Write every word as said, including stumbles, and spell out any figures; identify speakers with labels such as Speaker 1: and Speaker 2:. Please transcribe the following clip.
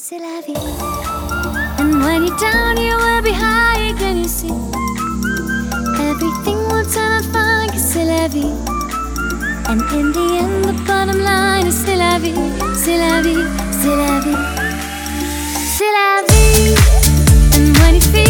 Speaker 1: c'est la vie. And when you're down, you will be high again, you see. Everything will turn out fine, cause c'est la vie. And in the end, the bottom line is c'est la vie, c'est la vie, c'est la vie, c'est la vie. And when you feel